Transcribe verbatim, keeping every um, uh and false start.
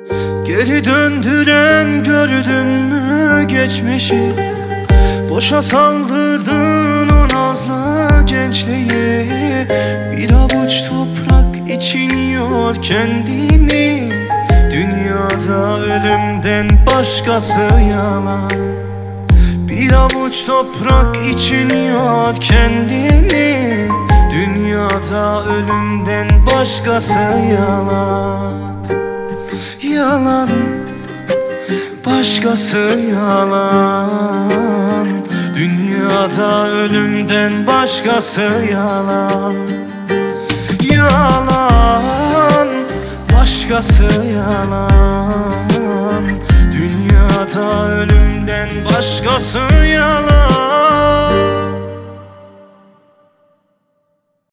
Geri döndüren gördün mü geçmişi? Boşa saldırdın o nazlı gençliği. Bir avuç toprak için yor kendini. Dünyada ölümden başkası yalan. Bir avuç toprak için yor kendini. Dünyada ölümden başkası yalan. Yalan, başkası yalan. Dünyada ölümden başkası yalan. Yalan, başkası yalan. Dünyada ölümden başkası yalan.